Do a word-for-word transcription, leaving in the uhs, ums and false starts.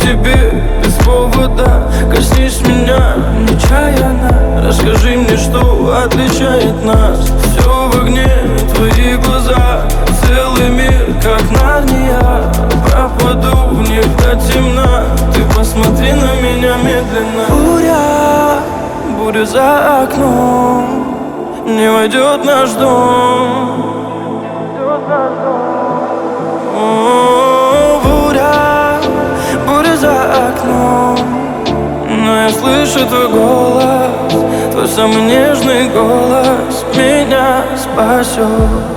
тебе без повода. Коснись меня нечаянно, расскажи мне, что отличает нас. Все в огне, твои глаза, целый мир, как Нарния. Пропаду в них до темна, ты посмотри на меня медленно. Буря, буря за окном, не войдет наш дом. О, буря, буря за окном, но я слышу твой голос, твой самый нежный голос меня спасет.